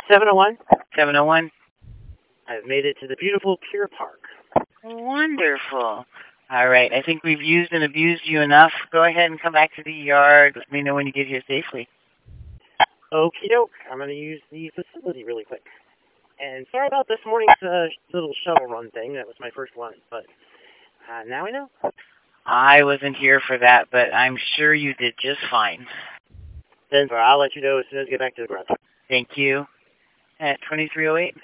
701. 701. I've made it to the beautiful Pier Park. Wonderful. All right. I think we've used and abused you enough. Go ahead and come back to the yard. Let me know when you get here safely. Okie doke. I'm going to use the facility really quick. And sorry about this morning's little shuttle run thing. That was my first one. But now I know. I wasn't here for that, but I'm sure you did just fine. Then I'll let you know as soon as I get back to the garage. Thank you. At 2308.